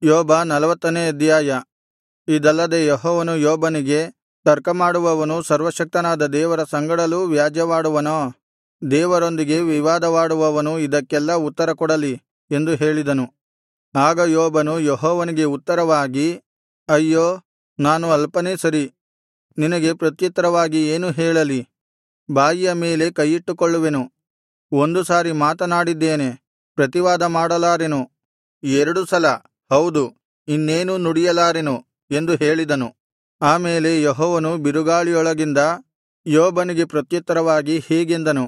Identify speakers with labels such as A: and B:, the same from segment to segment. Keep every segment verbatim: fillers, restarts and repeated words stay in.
A: ಯೋಬ ನಲವತ್ತನೇ ಅಧ್ಯಾಯ. ಇದಲ್ಲದೆ ಯೆಹೋವನು ಯೋಬನಿಗೆ, ತರ್ಕಮಾಡುವವನು ಸರ್ವಶಕ್ತನಾದ ದೇವರ ಸಂಗಡಲೂ ವ್ಯಾಜ್ಯವಾಡುವನೋ? ದೇವರೊಂದಿಗೆ ವಿವಾದವಾಡುವವನು ಇದಕ್ಕೆಲ್ಲಾ ಉತ್ತರಕೊಡಲಿ ಎಂದು ಹೇಳಿದನು. ಆಗ ಯೋಬನು ಯೆಹೋವನಿಗೆ ಉತ್ತರವಾಗಿ, ಅಯ್ಯೋ, ನಾನು ಅಲ್ಪನೇ ಸರಿ. ನಿನಗೆ ಪ್ರತ್ಯುತ್ತರವಾಗಿ ಏನು ಹೇಳಲಿ? ಬಾಯಿಯ ಮೇಲೆ ಕೈಯಿಟ್ಟುಕೊಳ್ಳುವೆನು. ಒಂದು ಸಾರಿ ಮಾತನಾಡಿದ್ದೇನೆ, ಪ್ರತಿವಾದ ಮಾಡಲಾರೆನು. ಎರಡು ಸಲ, ಹೌದು, ಇನ್ನೇನೂ ನುಡಿಯಲಾರೆನು ಎಂದು ಹೇಳಿದನು. ಆಮೇಲೆ ಯೆಹೋವನು ಬಿರುಗಾಳಿಯೊಳಗಿಂದ ಯೋಬನಿಗೆ ಪ್ರತ್ಯುತ್ತರವಾಗಿ ಹೀಗೆಂದನು,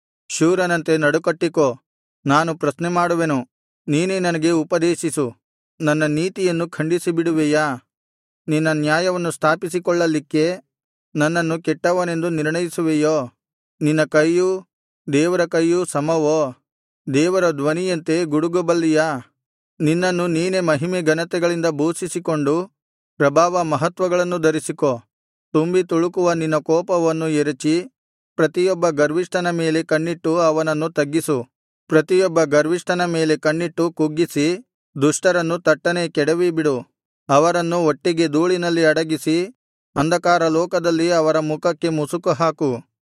A: ಶೂರನಂತೆ ನಡುಕಟ್ಟಿಕೋ, ನಾನು ಪ್ರಶ್ನೆ ಮಾಡುವೆನು, ನೀನೇ ನನಗೆ ಉಪದೇಶಿಸು. ನನ್ನ ನೀತಿಯನ್ನು ಖಂಡಿಸಿಬಿಡುವೆಯಾ? ನಿನ್ನ ನ್ಯಾಯವನ್ನು ಸ್ಥಾಪಿಸಿಕೊಳ್ಳಲಿಕ್ಕೆ ನನ್ನನ್ನು ಕೆಟ್ಟವನೆಂದು ನಿರ್ಣಯಿಸುವೆಯೋ? ನಿನ್ನ ಕೈಯೂ ದೇವರ ಕೈಯೂ ಸಮವೋ? ದೇವರ ಧ್ವನಿಯಂತೆ ಗುಡುಗಬಲ್ಲಿಯಾ? ನಿನ್ನನ್ನು ನೀನೇ ಮಹಿಮೆ ಘನತೆಗಳಿಂದ ಭೂಷಿಸಿಕೊಂಡು ಪ್ರಭಾವ ಮಹತ್ವಗಳನ್ನು ಧರಿಸಿಕೋ. ತುಂಬಿ ತುಳುಕುವ ನಿನ್ನ ಕೋಪವನ್ನು ಎರಚಿ ಪ್ರತಿಯೊಬ್ಬ ಗರ್ವಿಷ್ಠನ ಮೇಲೆ ಕಣ್ಣಿಟ್ಟು ಅವನನ್ನು ತಗ್ಗಿಸು. ಪ್ರತಿಯೊಬ್ಬ ಗರ್ವಿಷ್ಠನ ಮೇಲೆ ಕಣ್ಣಿಟ್ಟು ಕುಗ್ಗಿಸಿ ದುಷ್ಟರನ್ನು ತಟ್ಟನೆ ಕೆಡವಿಬಿಡು. ಅವರನ್ನು ಒಟ್ಟಿಗೆ ಧೂಳಿನಲ್ಲಿ ಅಡಗಿಸಿ ಅಂಧಕಾರ ಲೋಕದಲ್ಲಿ ಅವರ ಮುಖಕ್ಕೆ ಮುಸುಕು ಹಾಕು.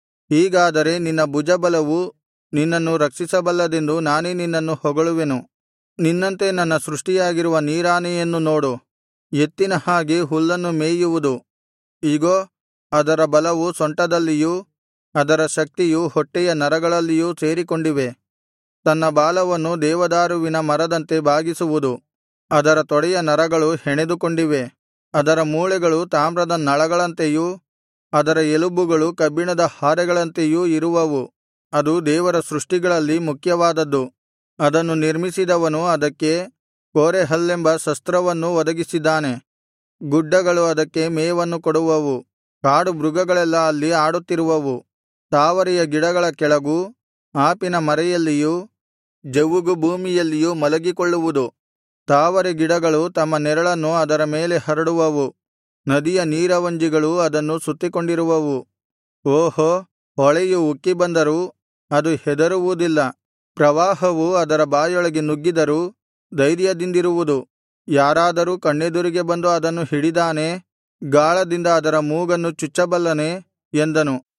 A: ಹೀಗಾದರೆ ನಿನ್ನ ಭುಜಬಲವು ನಿನ್ನನ್ನು ರಕ್ಷಿಸಬಲ್ಲದೆಂದು ನಾನೇ ನಿನ್ನನ್ನು ಹೊಗಳುವೆನು. ನಿನ್ನಂತೆ ನನ್ನ ಸೃಷ್ಟಿಯಾಗಿರುವ ನೀರಾನೆಯನ್ನು ನೋಡು. ಎತ್ತಿನ ಹಾಗೆ ಹುಲ್ಲನ್ನು ಮೇಯುವುದು. ಇಗೋ, ಅದರ ಬಲವು ಸೊಂಟದಲ್ಲಿಯೂ ಅದರ ಶಕ್ತಿಯು ಹೊಟ್ಟೆಯ ನರಗಳಲ್ಲಿಯೂ ಸೇರಿಕೊಂಡಿವೆ. ತನ್ನ ಬಾಲವನ್ನು ದೇವದಾರುವಿನ ಮರದಂತೆ ಬಾಗಿಸುವುದು. ಅದರ ತೊಡೆಯ ನರಗಳು ಹೆಣೆದುಕೊಂಡಿವೆ. ಅದರ ಮೂಳೆಗಳು ತಾಮ್ರದ ನಳಗಳಂತೆಯೂ ಅದರ ಎಲುಬುಗಳು ಕಬ್ಬಿಣದ ಹಾರೆಗಳಂತೆಯೂ ಇರುವವು. ಅದು ದೇವರ ಸೃಷ್ಟಿಗಳಲ್ಲಿ ಮುಖ್ಯವಾದದ್ದು. ಅದನ್ನು ನಿರ್ಮಿಸಿದವನು ಅದಕ್ಕೆ ಕೋರೆಹಲ್ಲೆಂಬ ಶಸ್ತ್ರವನ್ನೂ ಒದಗಿಸಿದ್ದಾನೆ. ಗುಡ್ಡಗಳು ಅದಕ್ಕೆ ಮೇವನ್ನು ಕೊಡುವವು. ಕಾಡು ಮೃಗಗಳೆಲ್ಲಾ ಅಲ್ಲಿ ಆಡುತ್ತಿರುವವು. ತಾವರೆಯ ಗಿಡಗಳ ಕೆಳಗೂ ಆಪಿನ ಮರೆಯಲ್ಲಿಯೂ ಜವುಗು ಭೂಮಿಯಲ್ಲಿಯೂ ಮಲಗಿಕೊಳ್ಳುವುದು. ತಾವರೆ ಗಿಡಗಳು ತಮ್ಮ ನೆರಳನ್ನು ಅದರ ಮೇಲೆ ಹರಡುವವು. ನದಿಯ ನೀರವಂಜಿಗಳು ಅದನ್ನು ಸುತ್ತಿಕೊಂಡಿರುವವು. ಓಹೋ, ಹೊಳೆಯು ಉಕ್ಕಿ ಬಂದರೂ ಅದು ಹೆದರುವುದಿಲ್ಲ. ಪ್ರವಾಹವು ಅದರ ಬಾಯೊಳಗೆ ನುಗ್ಗಿದರೂ ಧೈರ್ಯದಿಂದಿರುವುದು. ಯಾರಾದರೂ ಕಣ್ಣೆದುರಿಗೆ ಬಂದು ಅದನ್ನು ಹಿಡಿದಾನೇ? ಗಾಳದಿಂದ ಅದರ ಮೂಗನ್ನು ಚುಚ್ಚಬಲ್ಲನೆ ಎಂದನು.